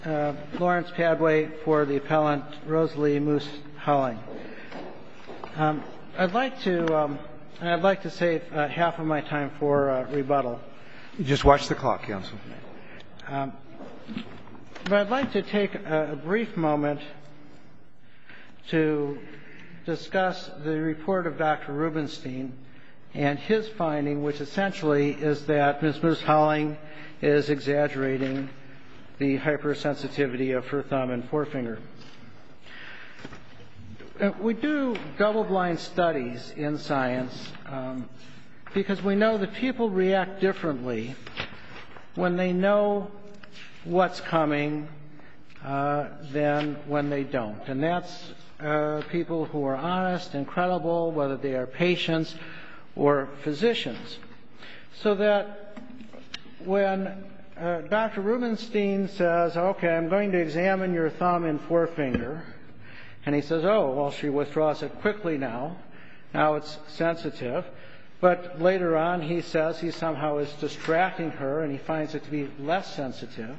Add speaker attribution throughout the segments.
Speaker 1: Lawrence Padway for the appellant Rosalie Moose Howling. I'd like to save half of my time for rebuttal.
Speaker 2: Just watch the clock, counsel.
Speaker 1: But I'd like to take a brief moment to discuss the report of Dr. Rubenstein and his finding, which essentially is that Ms. Moose Howling is exaggerating the hypersensitivity of her thumb and forefinger. We do double-blind studies in science because we know that people react differently when they know what's coming than when they don't. And that's people who are honest and credible, whether they are patients or physicians. So that when Dr. Rubenstein says, okay, I'm going to examine your thumb and forefinger, and he says, oh, well, she withdraws it quickly now. Now it's sensitive. But later on, he says he somehow is distracting her, and he finds it to be less sensitive.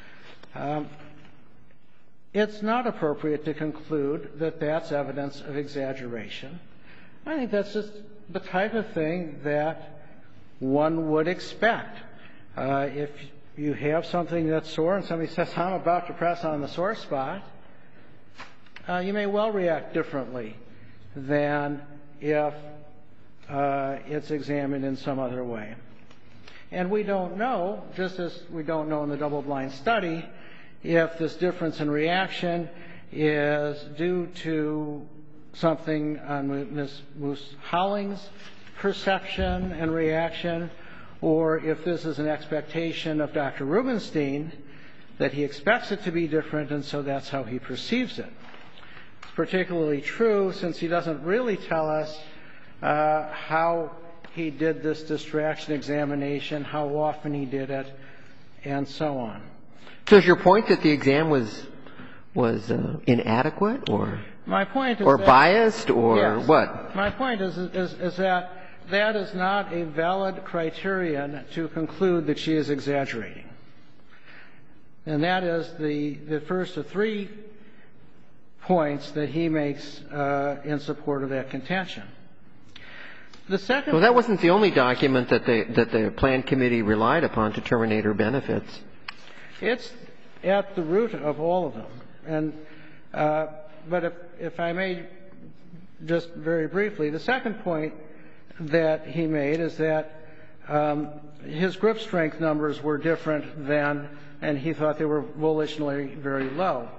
Speaker 1: It's not appropriate to conclude that that's evidence of exaggeration. I think that's just the type of thing that one would expect. If you have something that's sore and somebody says, I'm about to press on the sore spot, you may well react differently than if it's examined in some other way. And we don't know, just as we don't know in the double-blind study, if this difference in reaction is due to something on Ms. Moose Howling's perception and reaction, or if this is an expectation of Dr. Rubenstein that he expects it to be different, and so that's how he perceives it. It's particularly true since he doesn't really tell us how he did this distraction examination, how often he did it, and so on.
Speaker 3: So is your point that the exam was inadequate, or
Speaker 1: my point is
Speaker 3: or biased, or
Speaker 1: yes,
Speaker 3: what?
Speaker 1: My point is that that is not a valid criterion to conclude that she is exaggerating. And that is the first of three points that he makes in support of that contention. The second.
Speaker 3: Well, that wasn't the only document that the plan committee relied upon to terminate her benefits.
Speaker 1: It's at the root of all of them. And but if I may, just very briefly, the second point that he made is that his grip strength numbers were different than, and he thought they were volitionally very low.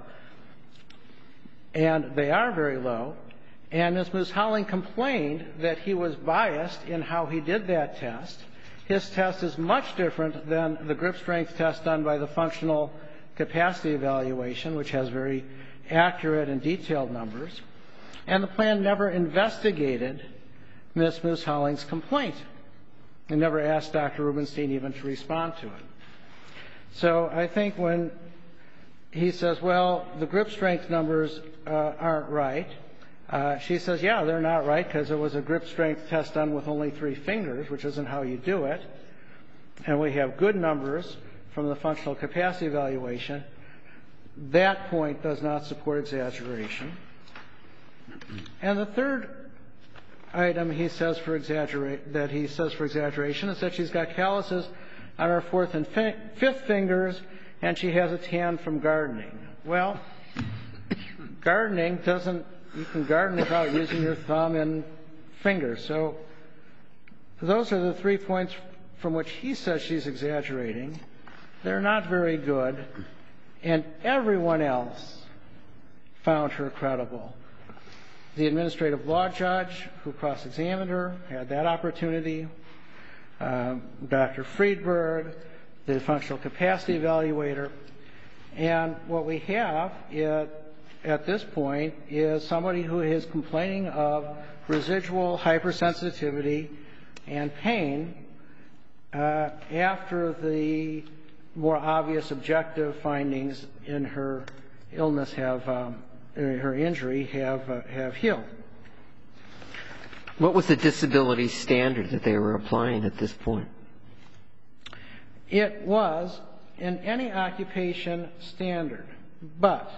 Speaker 1: And they are very low. And Ms. Moose Howling complained that he was biased in how he did that test. His test is much different than the grip strength test done by the functional capacity evaluation, which has very accurate and detailed numbers. And the plan never investigated Ms. Moose Howling's complaint and never asked Dr. Rubenstein even to respond to it. So I think when he says, well, the grip strength numbers aren't right, she says, yeah, they're not right because it was a grip strength test done with only 3 fingers, which isn't how you do it. And we have good numbers from the functional capacity evaluation. That point does not support exaggeration. And the third item he says for exaggeration is that she's got calluses on her 4th and 5th fingers, and she has a tan from gardening. Well, gardening doesn't. You can garden without using your thumb and fingers. So those are the 3 points from which he says she's exaggerating. They're not very good, and everyone else found her credible. The administrative law judge who cross-examined her had that opportunity. Dr. Friedberg, the functional capacity evaluator. And what we have at this point is somebody who is complaining of residual hypersensitivity and pain after the more obvious objective findings in her illness her injury have healed.
Speaker 3: What was the disability standard that they were applying at this point?
Speaker 1: It was, in any occupation standard, but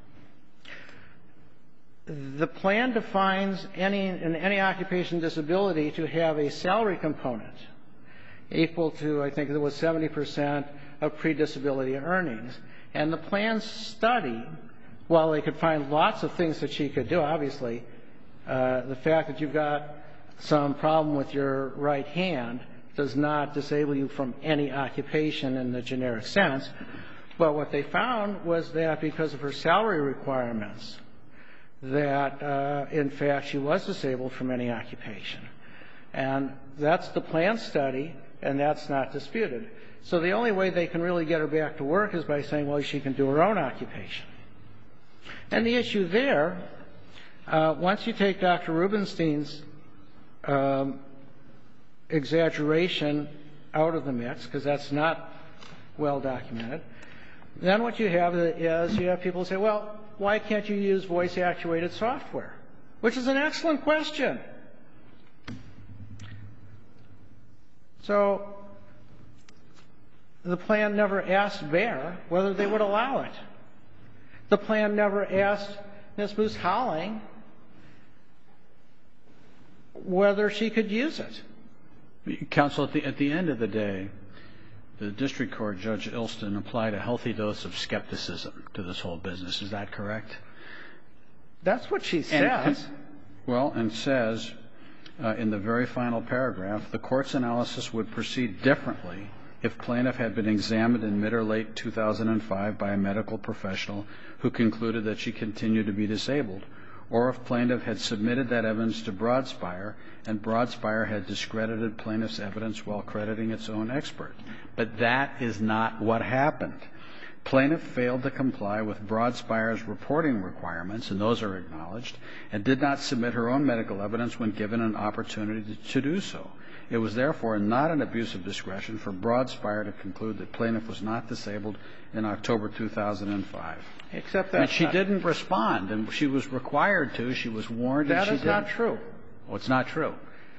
Speaker 1: the plan defines any occupation disability to have a salary component equal to, I think it was 70% of pre-disability earnings. And the plan study, while they could find lots of things that she could do, obviously, the fact that you've got some problem with your right hand does not disable you from any occupation in the generic sense. But what they found was that because of her salary requirements, that, in fact, she was disabled from any occupation. And that's the plan study, and that's not disputed. So the only way they can really get her back to work is by saying, well, she can do her own occupation. And the issue there, once you take Dr. Rubenstein's exaggeration out of the mix, because that's not well documented, then what you have is you have people say, well, why can't you use voice-actuated software? Which is an excellent question. So the plan never asked Bayer whether they would allow it. The plan never asked Ms. Moose-Holling whether she could use it.
Speaker 4: Counsel, at the end of the day, the district court, Judge Ilston, applied a healthy dose of skepticism to this whole business. Is that correct?
Speaker 1: That's what she says.
Speaker 4: And says in the very final paragraph, the court's analysis would proceed differently if plaintiff had been examined in mid or late 2005 by a medical professional who concluded that she continued to be disabled, or if plaintiff had submitted that evidence to Broadspire and Broadspire had discredited plaintiff's evidence while crediting its own expert. But that is not what happened. Plaintiff failed to comply with Broadspire's reporting requirements, and those are acknowledged, and did not submit her own medical evidence when given an opportunity to do so. It was therefore not an abuse of discretion for Broadspire to conclude that plaintiff was not disabled in October 2005.
Speaker 1: Except that
Speaker 4: she didn't respond, and she was required to. She was warned, and she didn't.
Speaker 1: That is not true.
Speaker 4: Oh, it's not true.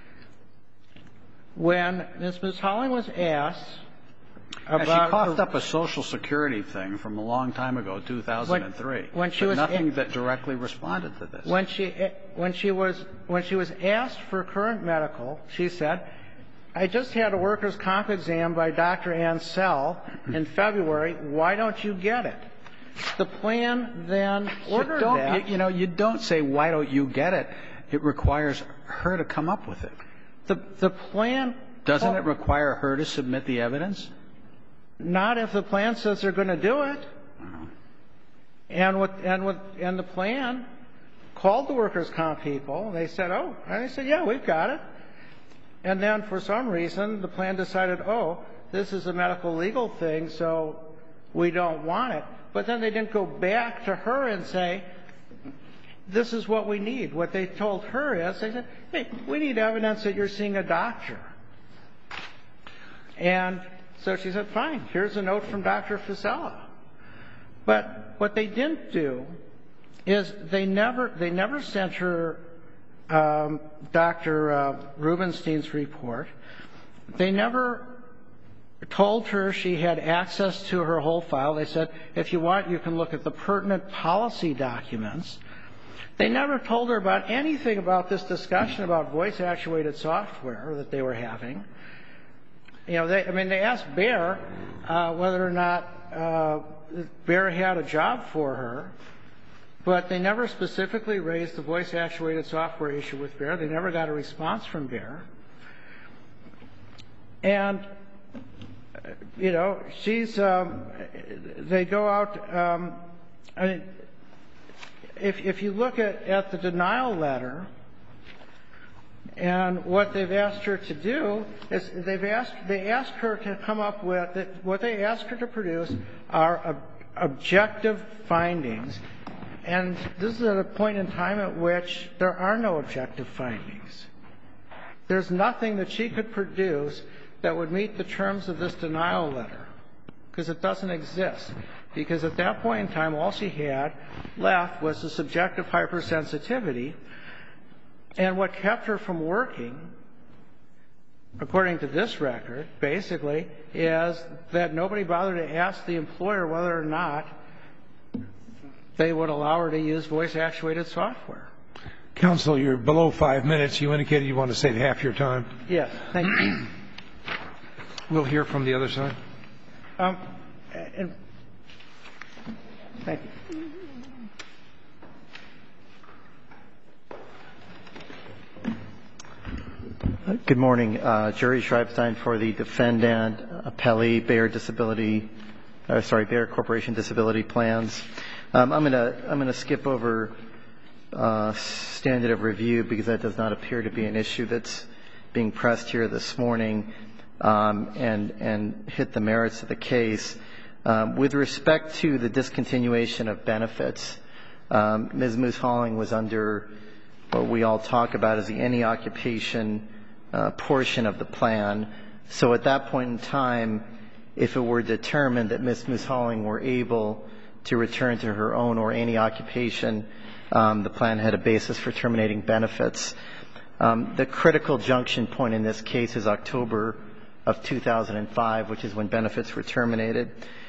Speaker 1: When Ms. Moose-Holling was asked about...
Speaker 4: She coughed up a Social Security thing from a long time ago, 2003. But nothing that directly responded to this.
Speaker 1: When she was asked for current medical, she said, I just had a workers' comp exam by Dr. Ansell in February. Why don't you get it? The plan then ordered that.
Speaker 4: You don't say, why don't you get it? It requires her to come up with it.
Speaker 1: The plan...
Speaker 4: Doesn't it require her to submit the evidence?
Speaker 1: Not if the plan says they're going to do it. And the plan called the workers' comp people. They said, oh. And they said, yeah, we've got it. And then for some reason, the plan decided, oh, this is a medical legal thing, so we don't want it. But then they didn't go back to her and say, this is what we need. What they told her is, they said, hey, we need evidence that you're seeing a doctor. And so she said, fine, here's a note from Dr. Fusella. But what they didn't do is they never sent her Dr. Rubenstein's report. They never told her she had access to her whole file. They said, if you want, you can look at the pertinent policy documents. They never told her about anything about this discussion about voice-actuated software that they were having. They asked Bayer whether or not Bayer had a job for her, but they never specifically raised the voice-actuated software issue with Bayer. They never got a response from Bayer. And, they go out, if you look at the denial letter, and what they've asked her to do is they asked her to come up with, what they asked her to produce are objective findings. And this is at a point in time at which there are no objective findings. There's nothing that she could produce that would meet the terms of this denial letter, because it doesn't exist. Because at that point in time, all she had left was the subjective hypersensitivity. And what kept her from working according to this record, basically, is that nobody bothered to ask the employer whether or not they would allow her to use voice-actuated software.
Speaker 2: Counsel, you're below 5 minutes. You indicated you want to save half your time.
Speaker 1: Yes, thank you.
Speaker 2: We'll hear from the other side.
Speaker 1: Thank you.
Speaker 5: Good morning. Jerry Schreibstein for the defendant, appellee, Bayer Corporation Disability Plans. I'm going to skip over standard of review because that does not appear to be an issue that's being pressed here this morning, and hit the merits of the case. With respect to the discontinuation of benefits, Ms. Moose-Halling was under what we all talk about as the any occupation portion of the plan. So at that point in time, if it were determined that Ms. Moose-Halling were able to return to her own or any occupation, the plan had a basis for terminating benefits. The critical junction point in this case is October of 2005, which is when benefits were terminated.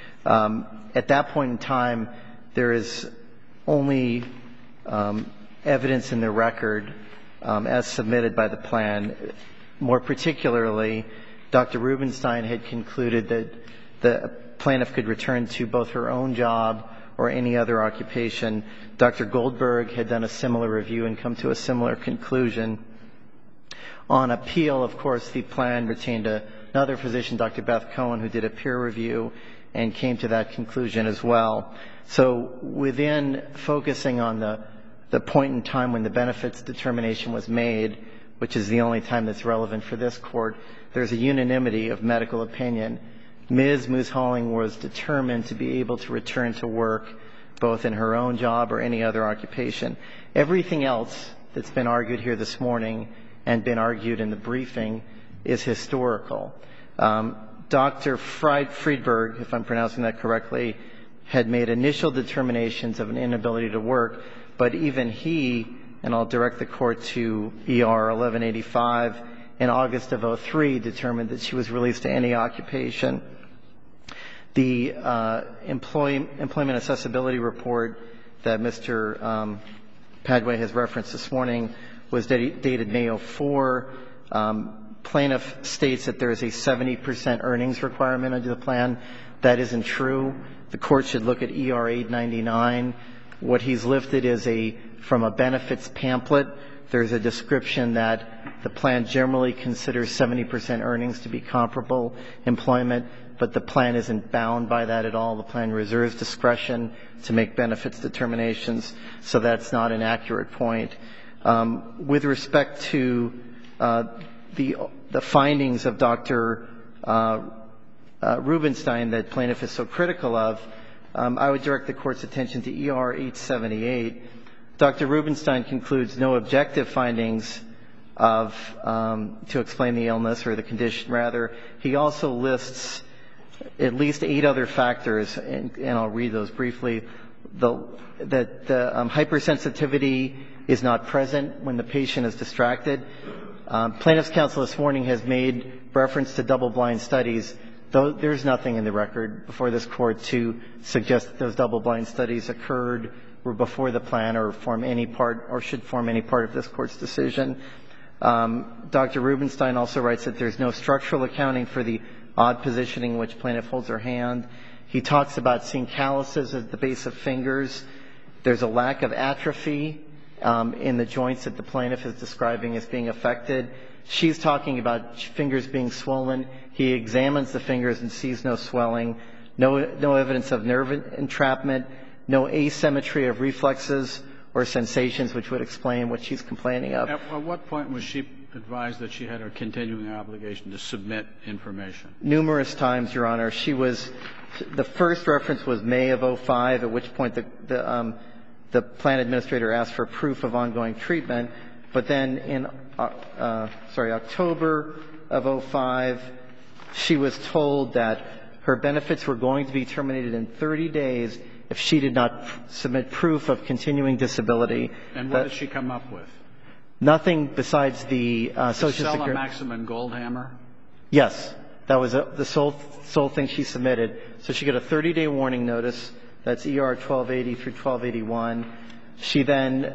Speaker 5: At that point in time, there is only evidence in the record as submitted by the plan. More particularly, Dr. Rubenstein had concluded that the plaintiff could return to both her own job or any other occupation. Dr. Goldberg had done a similar review and come to a similar conclusion. On appeal, of course, the plan retained another physician, Dr. Beth Cohen, who did a peer review and came to that conclusion as well. So within focusing on the point in time when the benefits determination was made, which is the only time that's relevant for this court, there's a unanimity of medical opinion. Ms. Moose-Halling was determined to be able to return to work both in her own job or any other occupation. Everything else that's been argued here this morning and been argued in the briefing is historical. Dr. Friedberg, if I'm pronouncing that correctly, had made initial determinations of an inability to work, but even he, and I'll direct the court to ER 1185, in August of 2003, determined that she was released to any occupation. The employment accessibility report that Mr. Padway has referenced this morning was dated May of 2004. Plaintiff states that there is a 70% earnings requirement under the plan. That isn't true. The court should look at ER 899. What he's lifted is from a benefits pamphlet. There's a description that the plan generally considers 70% earnings to be comparable employment, but the plan isn't bound by that at all. The plan reserves discretion to make benefits determinations, so that's not an accurate point. With respect to the findings of Dr. Rubenstein that plaintiff is so critical of, I would direct the court's attention to ER 878. Dr. Rubenstein concludes no objective findings to explain the illness or the condition, rather. He also lists at least 8 other factors, and I'll read those briefly. That the hypersensitivity is not present when the patient is distracted. Plaintiff's counsel this morning has made reference to double-blind studies. There's nothing in the record before this court to suggest that those double-blind studies occurred or before the plan or form any part or should form any part of this court's decision. Dr. Rubenstein also writes that there's no structural accounting for the odd positioning in which plaintiff holds her hand. He talks about seeing calluses at the base of fingers. There's a lack of atrophy in the joints that the plaintiff is describing as being affected. She's talking about fingers being swollen. He examines the fingers and sees no swelling, no evidence of nerve entrapment, no asymmetry of reflexes or sensations which would explain what she's complaining of.
Speaker 4: At what point was she advised that she had a continuing obligation to submit information?
Speaker 5: Numerous times, Your Honor. The first reference was May of 2005, at which point the plan administrator asked for proof of ongoing treatment. But then in October of 2005, she was told that her benefits were going to be terminated in 30 days if she did not submit proof of continuing disability.
Speaker 4: And what did she come up with?
Speaker 5: Nothing besides the Social Security.
Speaker 4: Stella Maxim Goldhammer?
Speaker 5: Yes. That was the sole thing she submitted. So she got a 30-day warning notice. That's ER 1280 through 1281. She then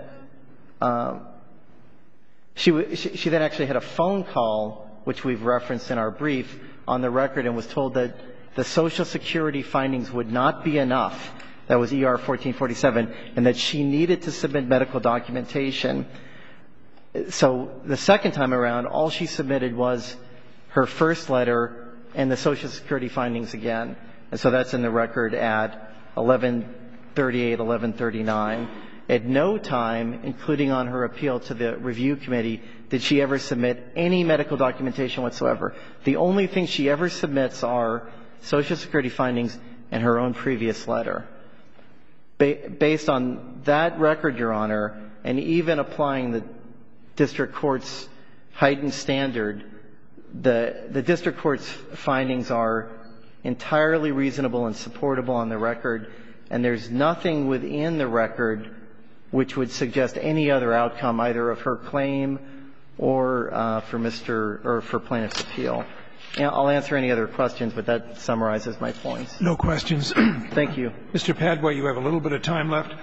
Speaker 5: she then actually had a phone call, which we've referenced in our brief, on the record, and was told that the Social Security findings would not be enough. That was ER 1447, and that she needed to submit medical documentation. So the second time around, all she submitted was her first letter and the Social Security findings again. And so that's in the record at 1138, 1139. At no time, including on her appeal to the review committee, did she ever submit any medical documentation whatsoever. The only thing she ever submits are Social Security findings and her own previous letter. Based on that record, Your Honor, and even applying the district court's heightened standard, the district court's findings are entirely reasonable and supportable on the record, and there's nothing within the record which would suggest any other outcome, either of her claim or for plaintiff's appeal. I'll answer any other questions, but that summarizes my points.
Speaker 2: No questions.
Speaker 5: Thank you.
Speaker 2: Mr. Padway, you have a little bit of time left.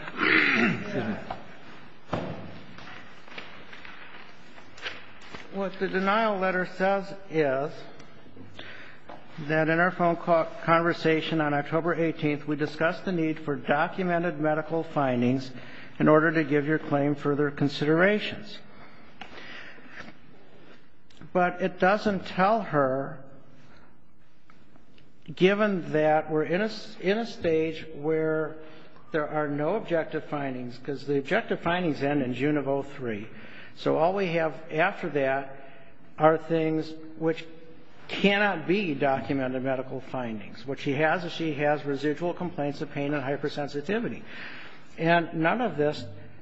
Speaker 1: What the denial letter says is that in our phone conversation on October 18th, we discussed the need for documented medical findings in order to give your claim further considerations. But it doesn't tell her, given that we're in a stage where there are no objective findings, because the objective findings end in June of 2003. So all we have after that are things which cannot be documented medical findings. What she has is she has residual complaints of pain and hypersensitivity. And none of this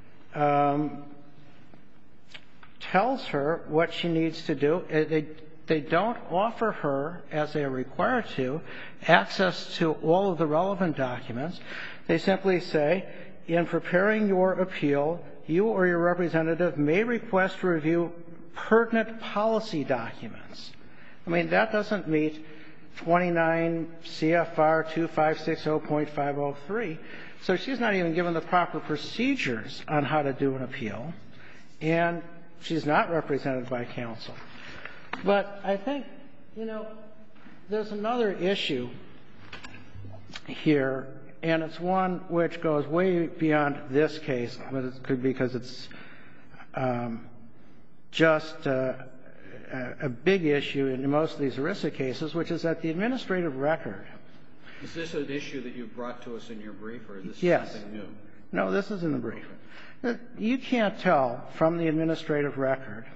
Speaker 1: tells her what she needs to do. They don't offer her, as they are required to, access to all of the relevant documents. They simply say, in preparing your appeal, you or your representative may request to review pertinent policy documents. I mean, that doesn't meet 29 CFR 2560.503. So she's not even given the proper procedures on how to do an appeal, and she's not represented by counsel. But I think, there's another issue here, and it's one which goes way beyond this case, because it's just a big issue in most of these ERISA cases, which is that the administrative record.
Speaker 4: Is this an issue that you brought to us in your brief, or is this something new?
Speaker 1: No, this is in the brief. You can't tell from the administrative record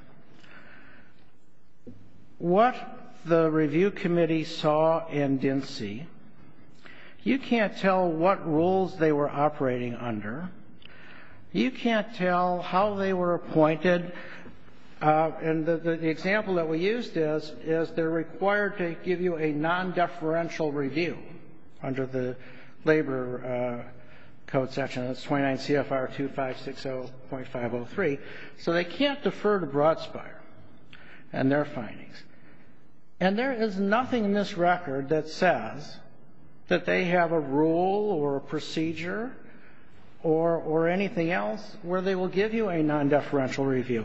Speaker 1: what the review committee saw and didn't see. You can't tell what rules they were operating under. You can't tell how they were appointed. And the example that we used is they're required to give you a non-deferential review under the labor code section. That's 29 CFR 2560.503. So they can't defer to Broadspire and their findings. And there is nothing in this record that says that they have a rule or a procedure or anything else where they will give you a non-deferential review.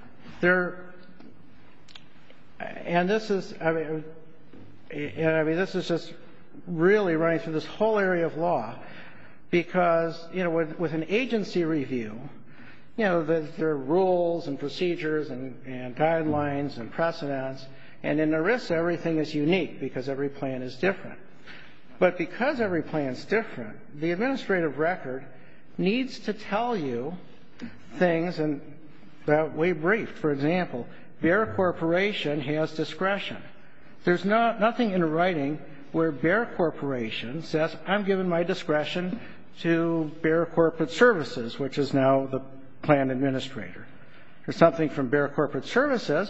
Speaker 1: And this is, this is just really running through this whole area of law, because, with an agency review, there are rules and procedures and guidelines and precedents, and in ERISA everything is unique because every plan is different. But because every plan is different, the administrative record needs to tell you things that we briefed. For example, Bear Corporation has discretion. There's nothing in writing where Bear Corporation says, I'm giving my discretion to Bear Corporate Services, which is now the plan administrator. There's something from Bear Corporate Services,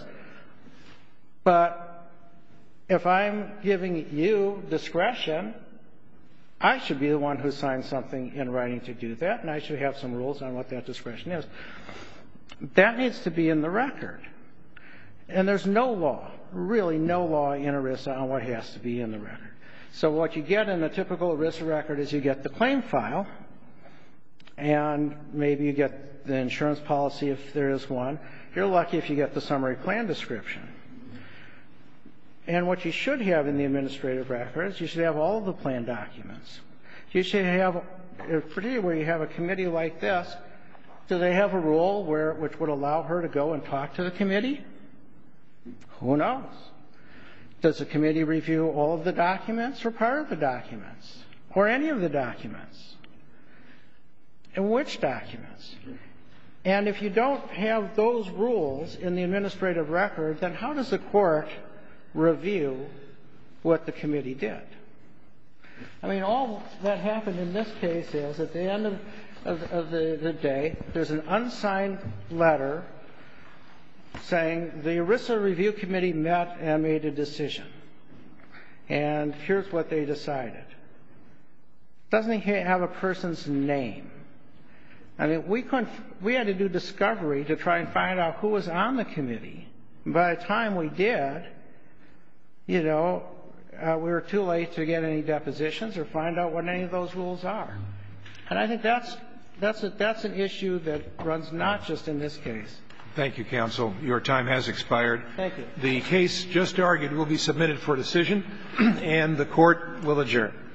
Speaker 1: but if I'm giving you discretion, I should be the one who signs something in writing to do that, and I should have some rules on what that discretion is. That needs to be in the record. And there's no law, really no law in ERISA on what has to be in the record. So what you get in a typical ERISA record is you get the claim file, and maybe you get the insurance policy if there is one. You're lucky if you get the summary plan description. And what you should have in the administrative records, you should have all of the plan documents. You should have, particularly where you have a committee like this, do they have a rule which would allow her to go and talk to the committee? Who knows? Does the committee review all of the documents or part of the documents or any of the documents? And which documents? And if you don't have those rules in the administrative record, then how does the court review what the committee did? I mean, all that happened in this case is at the end of the day, there's an unsigned letter saying the ERISA Review Committee met and made a decision. And here's what they decided. Doesn't have a person's name. I mean, we had to do discovery to try and find out who was on the committee. By the time we did, we were too late to get any depositions or find out what any of those rules are. And I think that's an issue that runs not just in this case.
Speaker 2: Thank you, counsel. Your time has expired.
Speaker 1: Thank you.
Speaker 2: The case just argued will be submitted for decision, and the court will adjourn.